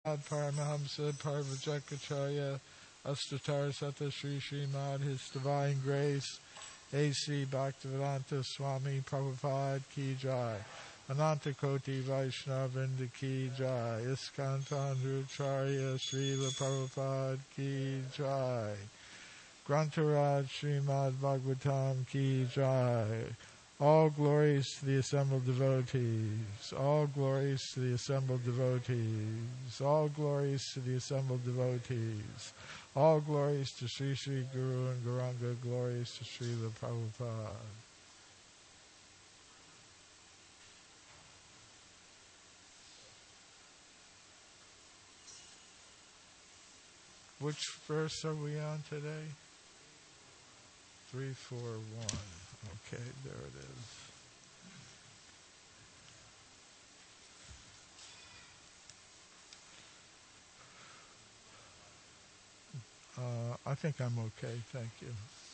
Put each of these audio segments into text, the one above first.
Paramahamsa Parvajakacharya Astatar Sata Sri Srimad His Divine Grace A.C. Bhaktivedanta Swami Prabhupada Ki Jai Ananta Koti Vaishnavinda Ki Jai Iskantan Rucharya Srila Prabhupada Ki Jai Grantaraj Srimad Bhagavatam Ki Jai. All glories to the assembled devotees. All glories to the assembled devotees. All glories to the assembled devotees. All glories to Sri Sri Guru and Gauranga. Glories to Srila Prabhupada. Which verse are we on today? 341. Okay, there it is. I think I'm okay, thank you.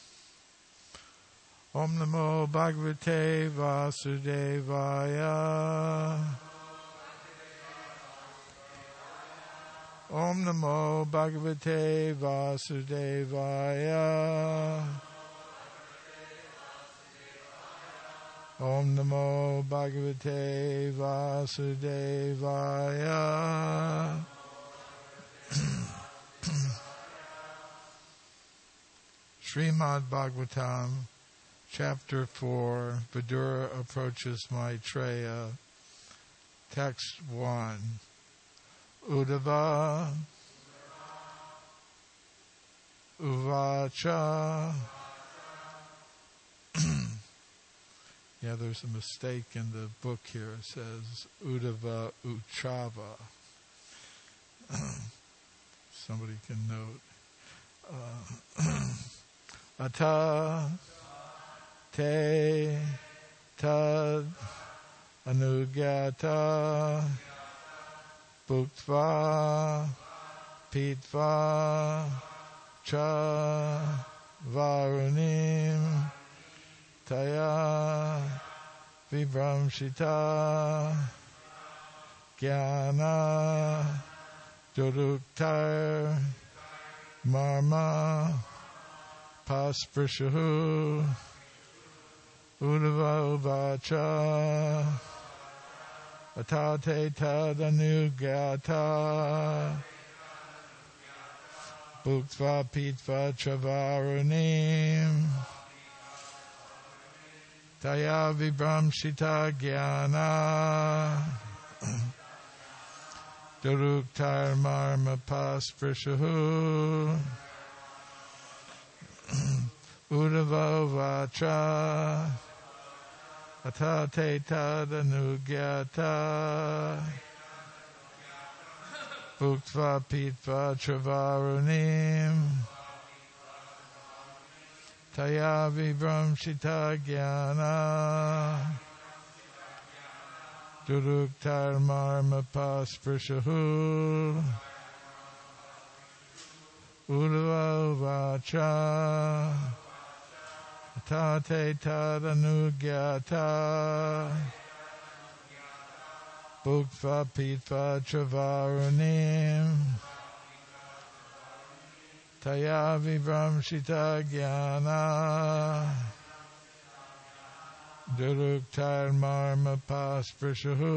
Om Namo Bhagavate Vasudevaya. Om Namo Bhagavate Vasudevaya. Om Namo Bhagavate Vasudevaya. Srimad Bhagavatam, Chapter 4, Vidura approaches Maitreya. Text 1. Uddhava Uvacha. Yeah, there's a mistake in the book here. It says Uddhava Uchava. Somebody can note. Ata te tad anugyata bhuktva pitva cha varunim taya vibramshita jnana joduktar marma pasprishahu uddhava uvacha atate tadanugyata bhuktva pitva chavarunim taya vibramshita jnana duruktar marma pasprishahu uddhava uvacha atate tadanugyata bhuktva pitva chavarunim taya vibramshita jnana duruktar marma pasprishahu uddhava uvacha atate tadanugyata bhuktva pitva chavarunim taya vibramshita jnana duruktar marma pasprishahu.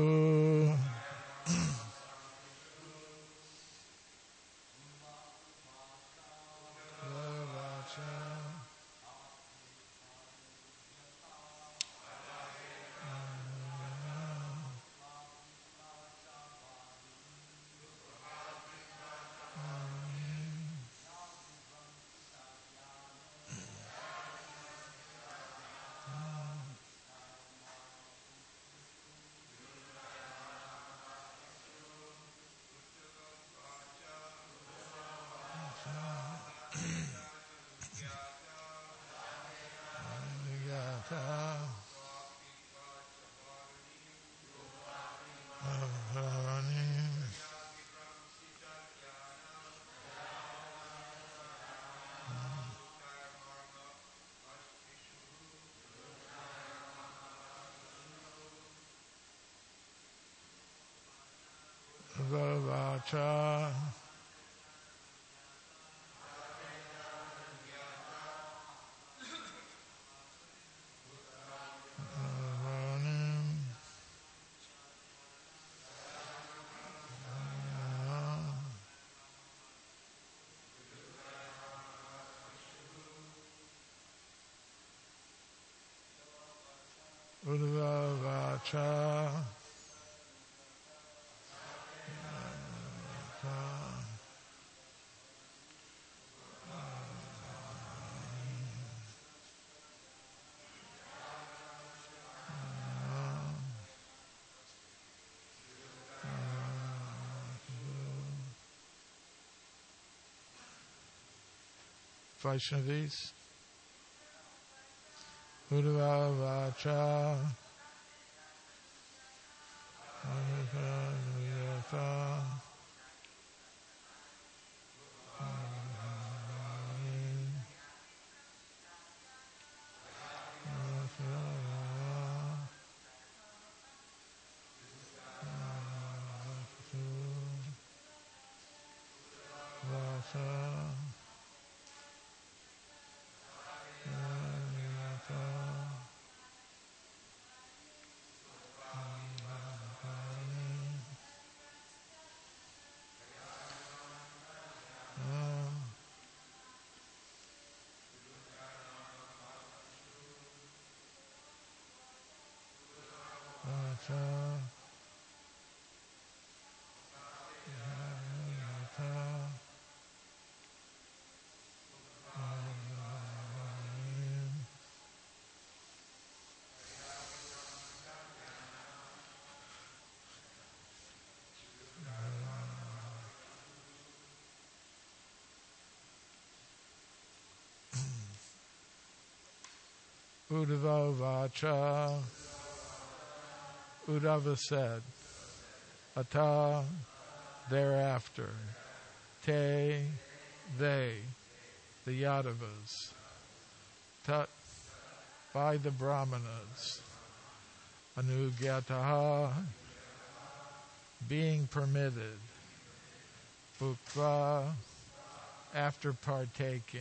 Udvavacha. Vaishnavis. Udvavacha. Uddhava Vacha. Uddhava said, Ata, thereafter, Te, they, the Yadavas, Tat, by the Brahmanas, Anugyataha, being permitted, Bhukva, after partaking,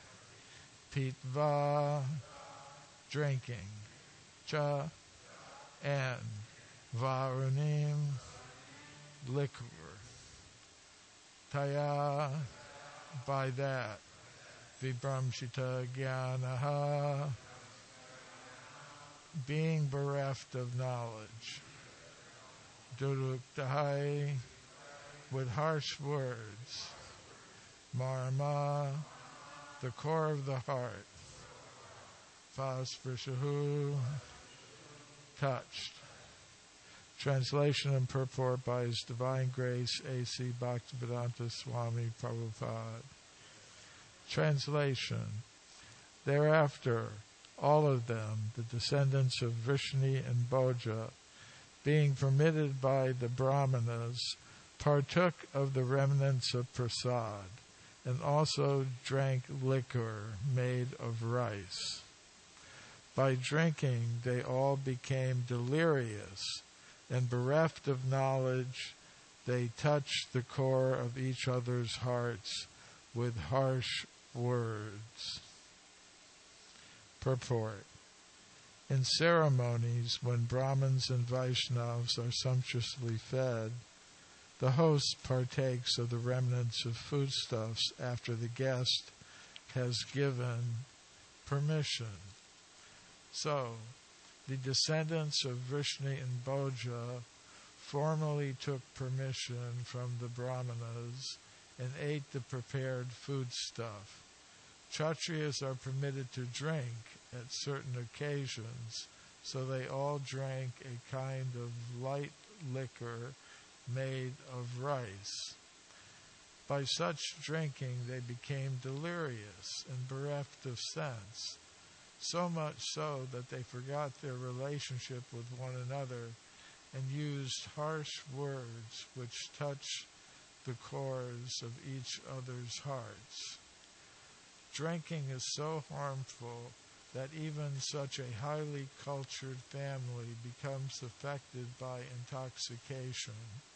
Pitva, drinking, Cha, and Varunim, liquor, Taya, by that, Vibramshita Gyanaha, being bereft of knowledge, Duruktahai, with harsh words, Marma, the core of the heart, Vasprishahu, touched. Translation and purport by His Divine Grace A.C. Bhaktivedanta Swami Prabhupada. Translation. Thereafter, all of them, the descendants of Vrishni and Bhoja, being permitted by the Brahmanas, partook of the remnants of prasad, and also drank liquor made of rice. By drinking, they all became delirious, and bereft of knowledge, they touched the core of each other's hearts with harsh words. Purport. In ceremonies, when Brahmins and Vaishnavas are sumptuously fed, the host partakes of the remnants of foodstuffs after the guest has given permission. So, the descendants of Vrishni and Bhoja formally took permission from the Brahmanas and ate the prepared foodstuff. Kshatriyas are permitted to drink at certain occasions, so they all drank a kind of light liquor made of rice. By such drinking they became delirious and bereft of sense, so much so that they forgot their relationship with one another and used harsh words which touched the cores of each other's hearts. Drinking is so harmful that even such a highly cultured family becomes affected by intoxication,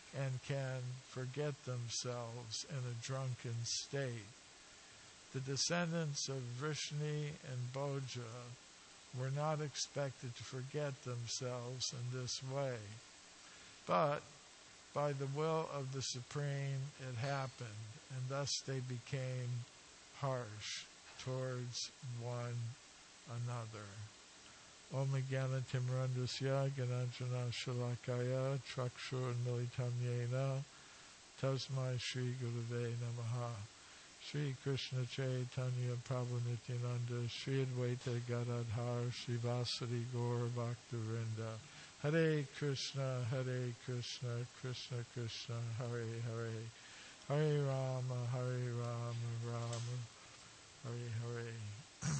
and can forget themselves in a drunken state. The descendants of Vrishni and Bhoja were not expected to forget themselves in this way, but by the will of the Supreme it happened, and thus they became harsh towards one another. Om Jnana Timrandasya Gananjana Shalakaya Chakshur Militam Yena Tasmai Shri Gurave Namaha. Shri Krishna Chaitanya Prabhu Nityananda Shri Advaita Gadadhar Shri Vasari Gaur Bhaktivinoda. Hare Krishna, Krishna Krishna, Hare Hare, Hare Rama, Rama, Hare Hare.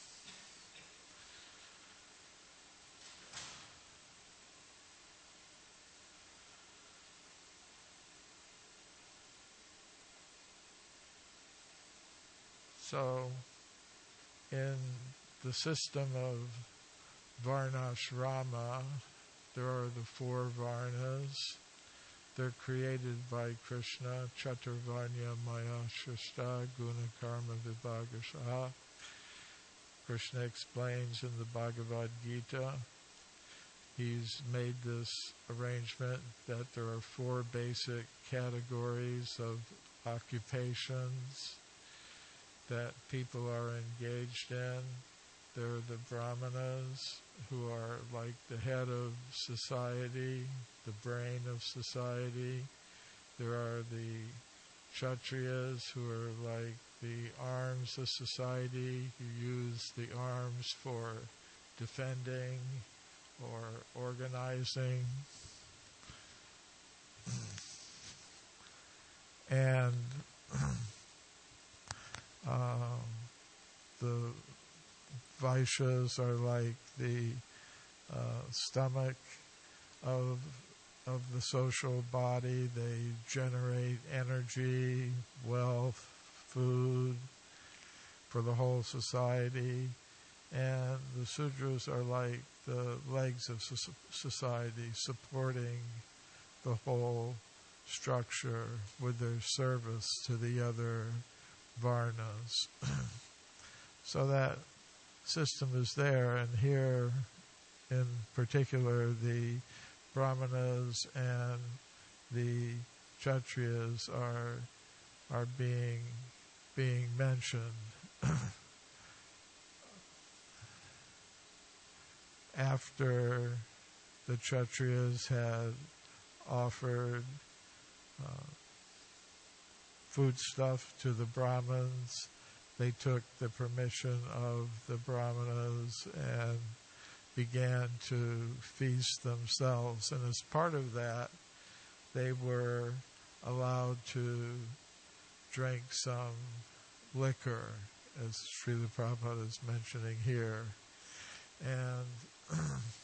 So, in the system of Varnashrama, there are the 4 Varnas. They're created by Krishna, Chaturvarnya Maya Shrishta Guna Karma Vibhagasha. Krishna explains in the Bhagavad Gita, he's made this arrangement that there are 4 basic categories of occupations that people are engaged in. There are the Brahmanas, who are like the head of society, the brain of society. There are the Kshatriyas, who are like the arms of society, who use the arms for defending or organizing. And the Vaishyas are like the stomach of the social body. They generate energy, wealth, food for the whole society. And the Sudras are like the legs of society, supporting the whole structure with their service to the other Varnas. So that system is there, and here in particular the Brahmanas and the Kshatriyas are being mentioned. After the Kshatriyas had offered foodstuff to the Brahmins, they took the permission of the Brahmanas and began to feast themselves. And as part of that, they were allowed to drink some liquor, as Srila Prabhupada is mentioning here. And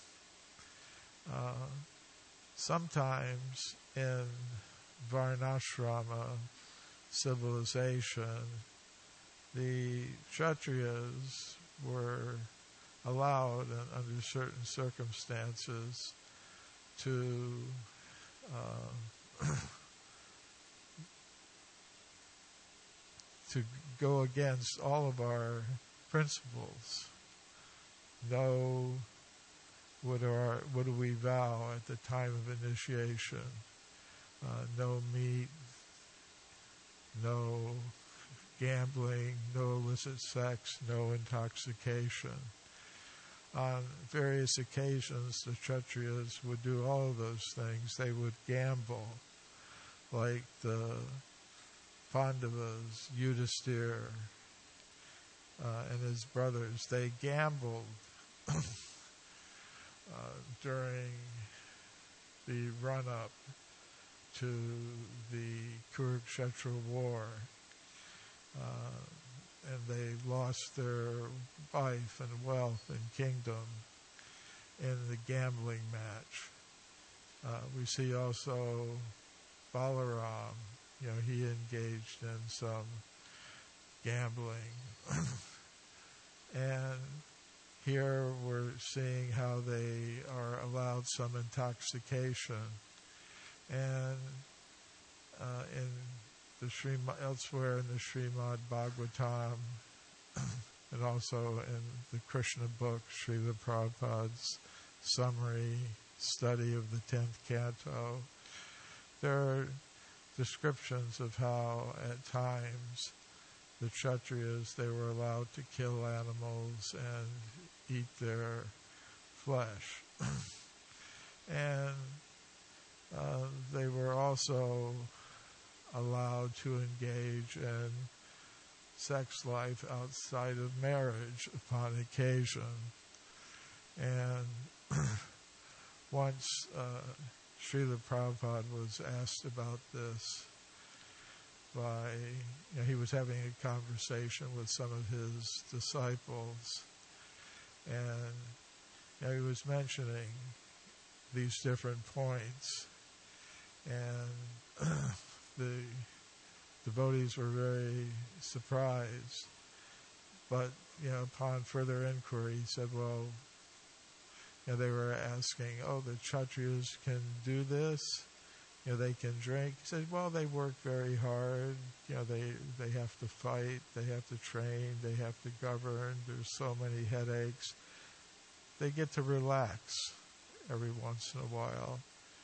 sometimes in Varnashrama civilization, the Kshatriyas were allowed, under certain circumstances, to go against all of our principles. No, what do we vow at the time of initiation? No meat, no gambling, no illicit sex, no intoxication. On various occasions, the Kshatriyas would do all of those things. They would gamble, like the Pandavas, Yudhisthira, and his brothers. They gambled during the run-up to the Kurukshetra war. And they lost their life and wealth and kingdom in the gambling match. We see also Balaram, he engaged in some gambling. And here we're seeing how they are allowed some intoxication. And in the elsewhere in the Srimad Bhagavatam, and also in the Krishna book, Srila Prabhupada's summary study of the 10th canto, there are descriptions of how at times the Kshatriyas, they were allowed to kill animals and eat their flesh. And they were also allowed to engage in sex life outside of marriage upon occasion. And once Srila Prabhupada was asked about this by, he was having a conversation with some of his disciples, and he was mentioning these different points, and the devotees were very surprised. But, upon further inquiry, he said, well, they were asking, the Kshatriyas can do this? They can drink? He said, well, they work very hard. They have to fight, they have to train, they have to govern. There's so many headaches. They get to relax every once in a while.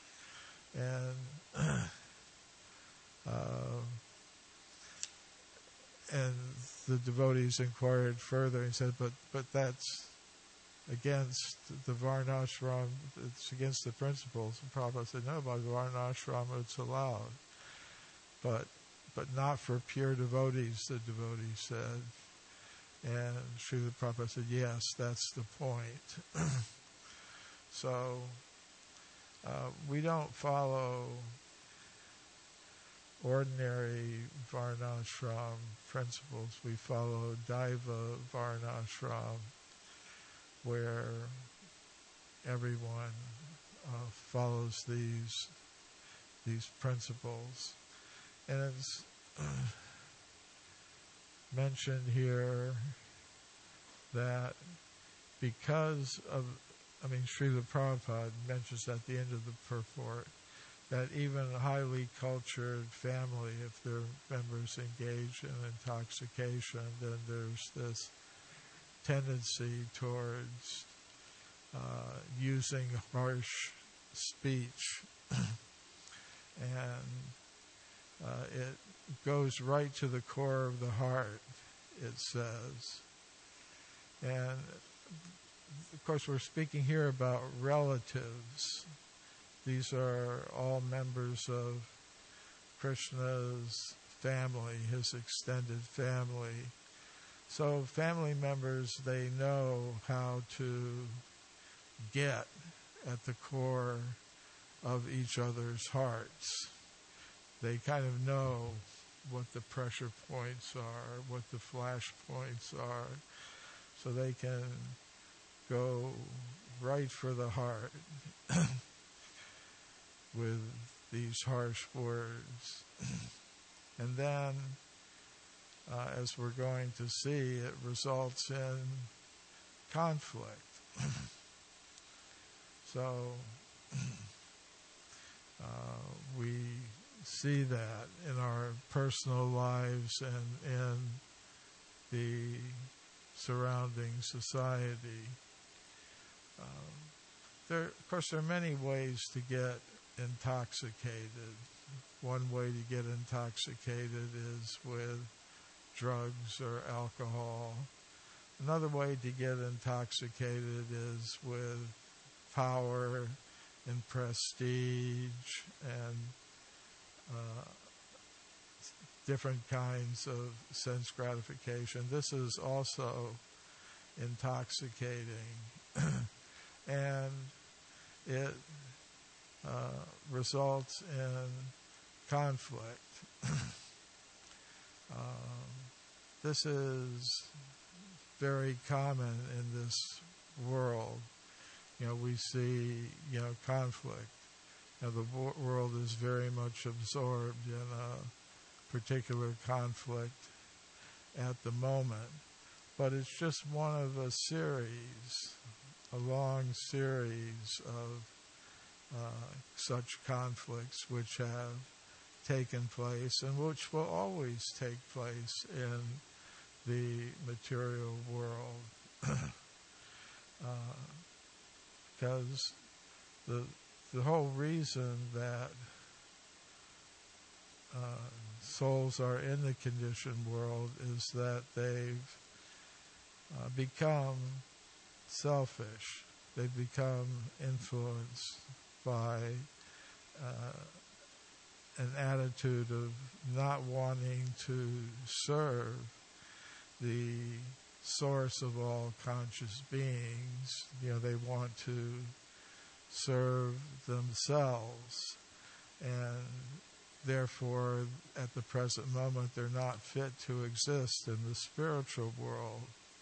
And the devotees inquired further and said, but that's against the Varnashram, it's against the principles. And Prabhupada said, no, by Varnashram it's allowed. But not for pure devotees, the devotee said. And Srila Prabhupada said, yes, that's the point. So, we don't follow ordinary Varnashram principles. We follow Daiva Varnashram, where everyone follows these principles. And it's mentioned here that because of, Srila Prabhupada mentions at the end of the purport that even a highly cultured family, if their members engage in intoxication, then there's this tendency towards using harsh speech. And it goes right to the core of the heart, it says. And, of course, we're speaking here about relatives. These are all members of Krishna's family, his extended family. So family members, they know how to get at the core of each other's hearts. They kind of know what the pressure points are, what the flash points are, so they can go right for the heart with these harsh words. And then, as we're going to see, it results in conflict. So, we see that in our personal lives and in the surrounding society. Of course, there are many ways to get intoxicated. One way to get intoxicated is with drugs or alcohol. Another way to get intoxicated is with power and prestige and different kinds of sense gratification. This is also intoxicating. And it results in conflict. This is very common in this world. We see, conflict. The world is very much absorbed in a particular conflict at the moment. But it's just one of a long series of such conflicts which have taken place and which will always take place in the material world. Because the whole reason that souls are in the conditioned world is that they've become selfish. They've become influenced by an attitude of not wanting to serve the source of all conscious beings. They want to serve themselves, and therefore at the present moment they're not fit to exist in the spiritual world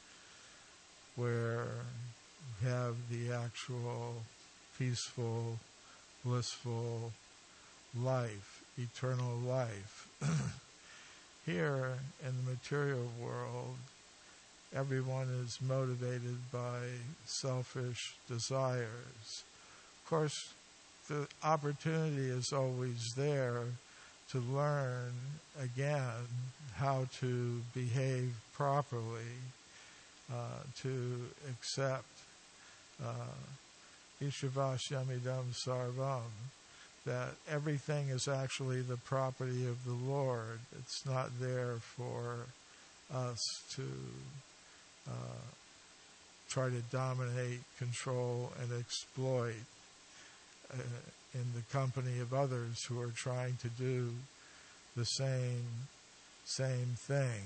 where we have the actual peaceful, blissful life, eternal life. Here in the material world, everyone is motivated by selfish desires. Of course, the opportunity is always there to learn again how to behave properly, to accept Ishavasyamidam Sarvam, that everything is actually the property of the Lord. It's not there for us to try to dominate, control, and exploit in the company of others who are trying to do the same thing.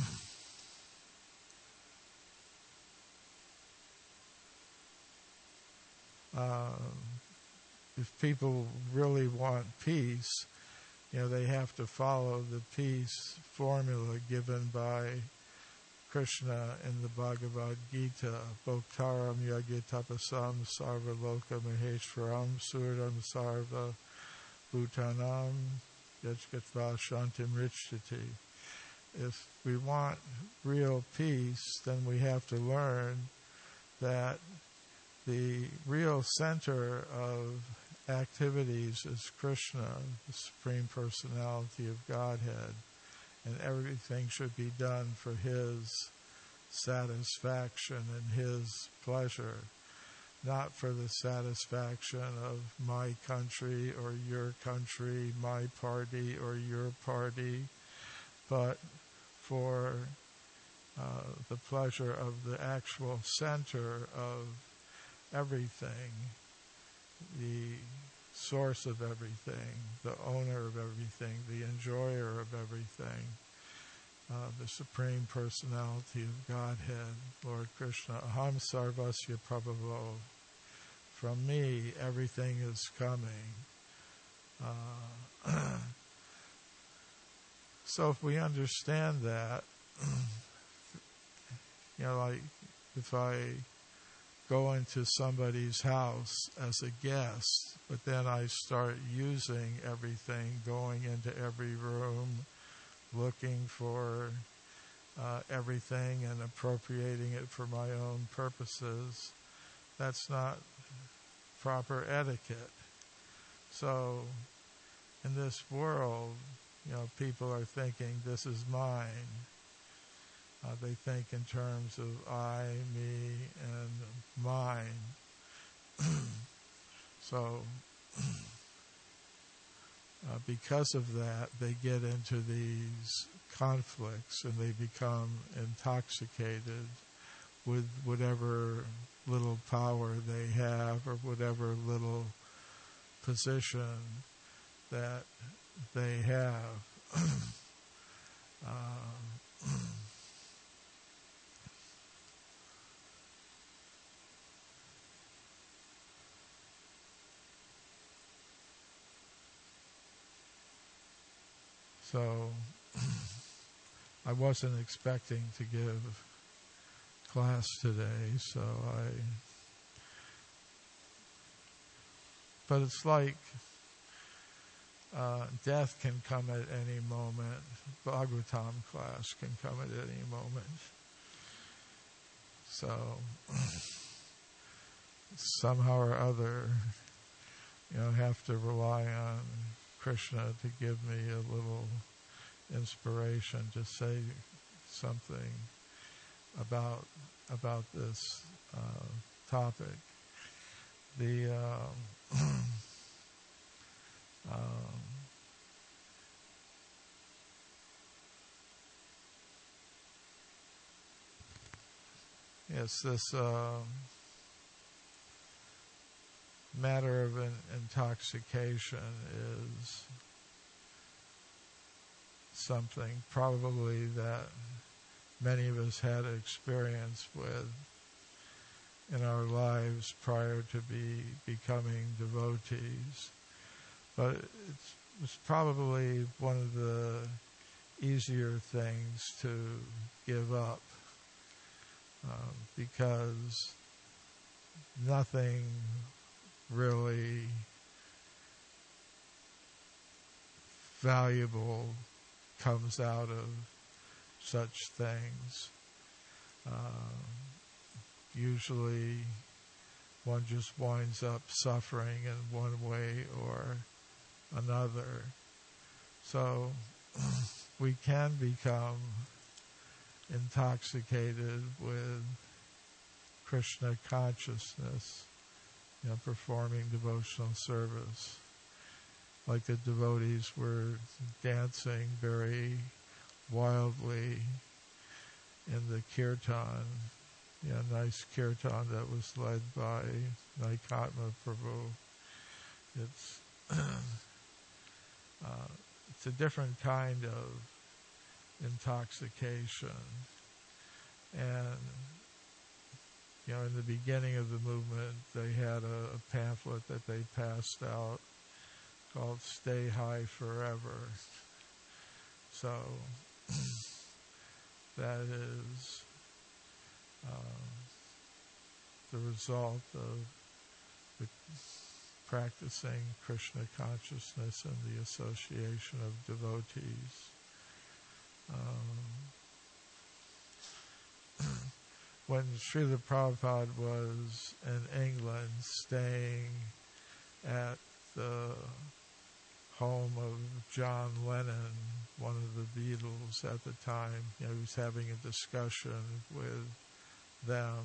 If people really want peace, they have to follow the peace formula given by Krishna in the Bhagavad Gita. Bhoktaram yagitapasam sarva loka maheshwaram suradam sarva bhutanam yajgatva shantim richati. If we want real peace, then we have to learn that the real center of activities is Krishna, the Supreme Personality of Godhead, and everything should be done for His satisfaction and His pleasure, not for the satisfaction of my country or your country, my party or your party, but for the pleasure of the actual center of everything, the source of everything, the owner of everything, the enjoyer of everything, the Supreme Personality of Godhead, Lord Krishna. Aham sarvasya prabhavo. From me, everything is coming. So if we understand that, like if I go into somebody's house as a guest, but then I start using everything, going into every room, looking for everything and appropriating it for my own purposes, that's not proper etiquette. So in this world, people are thinking, this is mine. They think in terms of I, me, and mine. So, because of that, they get into these conflicts and they become intoxicated with whatever little power they have or whatever little position that they have. So I wasn't expecting to give class today, but it's like death can come at any moment. Bhagavatam class can come at any moment. So somehow or other, have to rely on Krishna to give me a little inspiration to say something about this topic. The yes, this matter of intoxication is something probably that many of us had experience with in our lives prior to becoming devotees. But it's probably one of the easier things to give up because nothing really valuable comes out of such things. Usually one just winds up suffering in one way or another. So we can become intoxicated with Krishna consciousness, performing devotional service. Like the devotees were dancing very wildly in the kirtan, nice kirtan that was led by Naikatma Prabhu. It's it's a different kind of intoxication. And in the beginning of the movement, they had a pamphlet that they passed out called "Stay High Forever." So that is the result of the practicing Krishna consciousness and the association of devotees. When Srila Prabhupada was in England staying at the home of John Lennon, one of the Beatles at the time, he was having a discussion with them,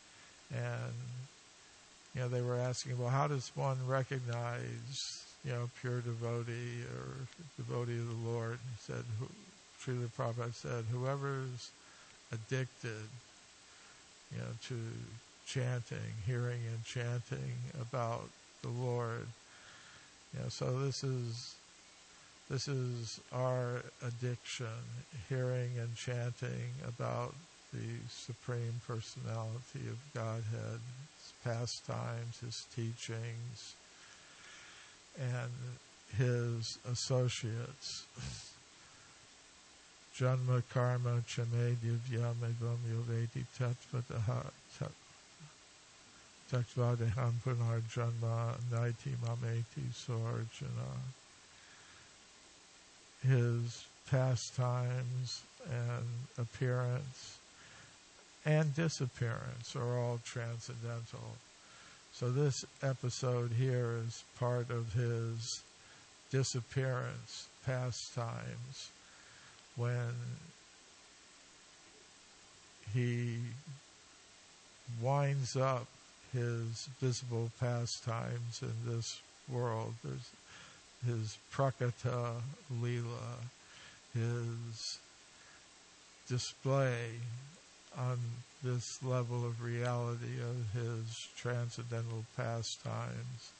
and they were asking, well, how does one recognize, pure devotee or devotee of the Lord? He said, Srila Prabhupada said, whoever's addicted, to chanting, hearing and chanting about the Lord. So this is our addiction, hearing and chanting about the Supreme Personality of Godhead, His pastimes, His teachings, and His associates. Janma karma chame divyam evam yoveti tatvadaha tatvadeham punar janma naiti mameti sarjana. His pastimes and appearance and disappearance are all transcendental. So this episode here is part of his disappearance pastimes, when he winds up his visible pastimes in this world. There's his Prakata Leela, his display on this level of reality of his transcendental pastimes.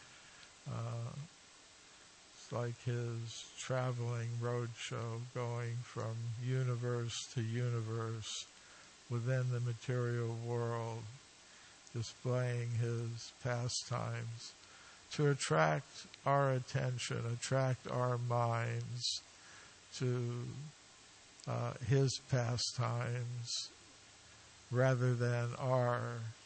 It's like his traveling roadshow, going from universe to universe within the material world, displaying his pastimes to attract our attention, attract our minds to his pastimes rather than our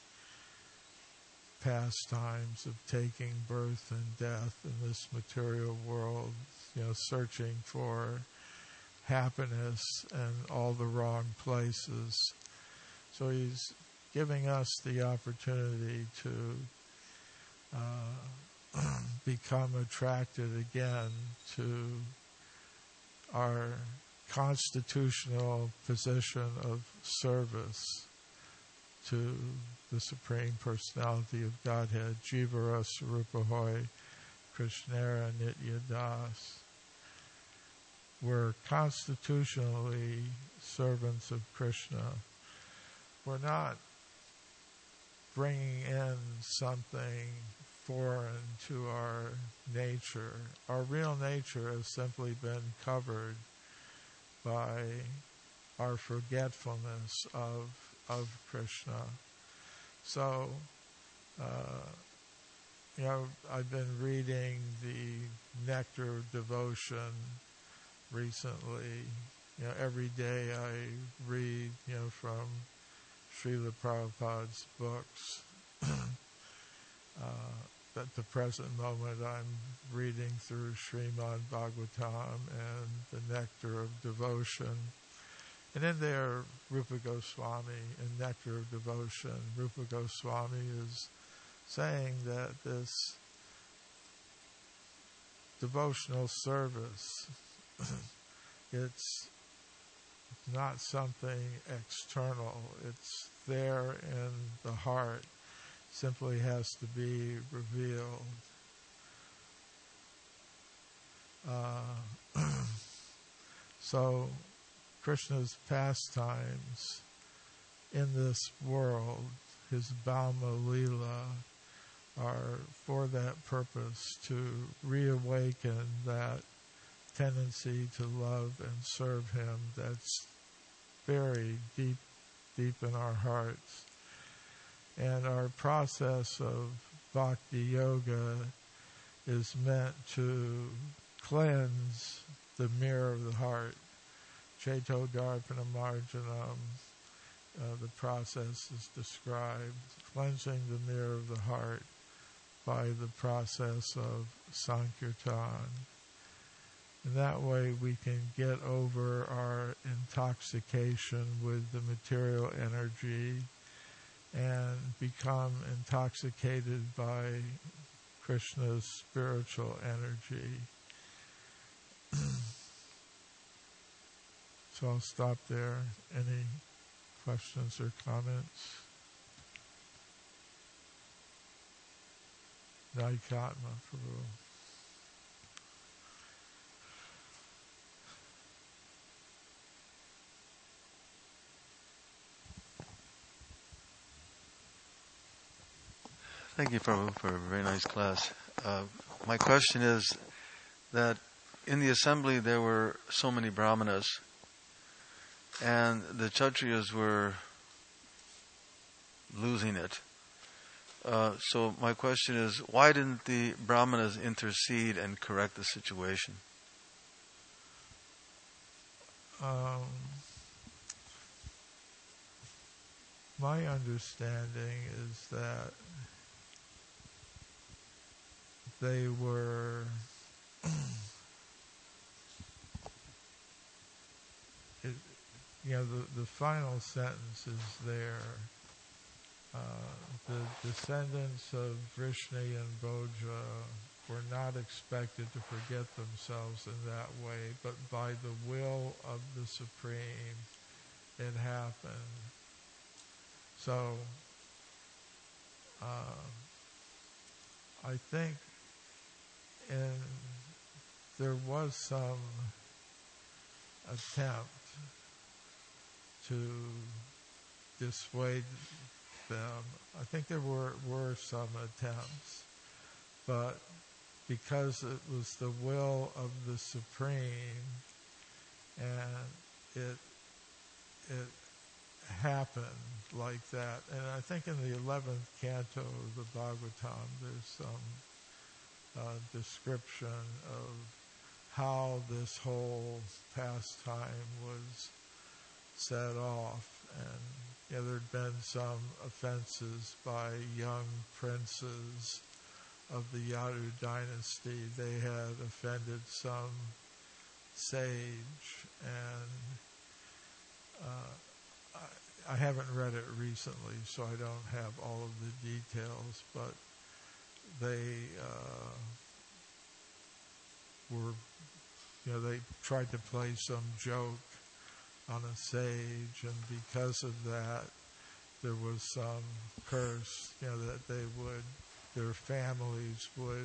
pastimes of taking birth and death in this material world, searching for happiness in all the wrong places. So he's giving us the opportunity to become attracted again to our constitutional position of service to the Supreme Personality of Godhead, Jivara Sarupahoy, Krishnara Nitya Das. We're constitutionally servants of Krishna. We're not bringing in something foreign to our nature. Our real nature has simply been covered by our forgetfulness of Krishna. So, I've been reading the Nectar of Devotion recently. Every day I read, from Srila Prabhupada's books. At the present moment, I'm reading through Srimad Bhagavatam and the Nectar of Devotion. And in there, Rupa Goswami, in Nectar of Devotion, Rupa Goswami is saying that this devotional service, it's not something external. It's there in the heart. Simply has to be revealed. So, Krishna's pastimes in this world, his Bhauma Leela, are for that purpose, to reawaken that tendency to love and serve him that's buried deep in our hearts. And our process of bhakti yoga is meant to cleanse the mirror of the heart. Cheto Darpana Marjanam, the process is described, cleansing the mirror of the heart by the process of Sankirtan. And that way we can get over our intoxication with the material energy and become intoxicated by Krishna's spiritual energy. So I'll stop there. Any questions or comments? Naikatma Prabhu. Thank you, Prabhu, for a very nice class. My question is that in the assembly there were so many brahmanas, and the Kshatriyas were losing it. So my question is, why didn't the brahmanas intercede and correct the situation? My understanding is that they were the final sentence is there. The descendants of Vrishni and Bhoja were not expected to forget themselves in that way, but by the will of the Supreme, it happened. So, I think there was some attempt to dissuade them. I think there were some attempts, but because it was the will of the Supreme and it happened like that. And I think in the 11th canto of the Bhagavatam, there's some description of how this whole pastime was set off. And there'd been some offenses by young princes of the Yadu dynasty. They had offended some sage, and I haven't read it recently, so I don't have all of the details, but they were, they tried to play some joke on a sage, and because of that, there was some curse, that their families would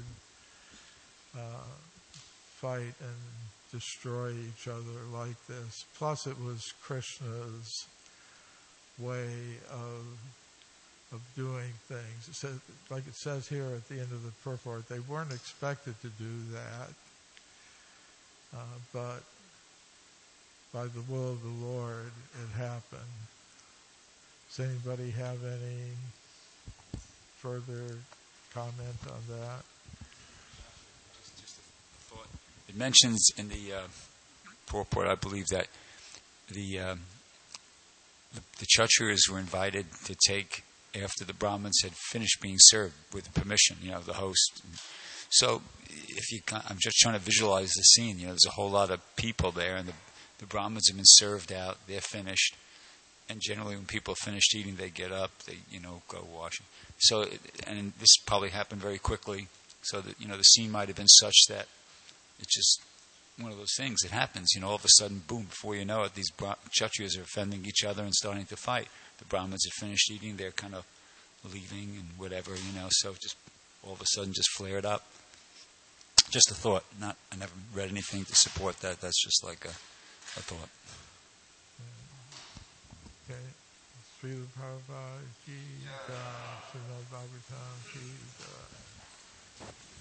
fight and destroy each other like this. Plus, it was Krishna's way of doing things. It says, like it says here at the end of the purport, they weren't expected to do that, but by the will of the Lord, it happened. Does anybody have any further comment on that? Just a thought. It mentions in the purport, I believe, that the Kshatriyas were invited to take after the Brahmins had finished being served with permission, the host. So, I'm just trying to visualize the scene. There's a whole lot of people there, and the Brahmins have been served out. They're finished, and generally, when people are finished eating, they get up, they go washing. So, and this probably happened very quickly. So that the scene might have been such that it's just one of those things that happens. All of a sudden, boom! Before you know it, these Kshatriyas are offending each other and starting to fight. The Brahmins have finished eating; they're kind of leaving and whatever. So just all of a sudden, just flared up. Just a thought. I never read anything to support that. That's just like a thought. Okay. Srila Prabhupada ki jai, Srimad Bhagavatam ki jai.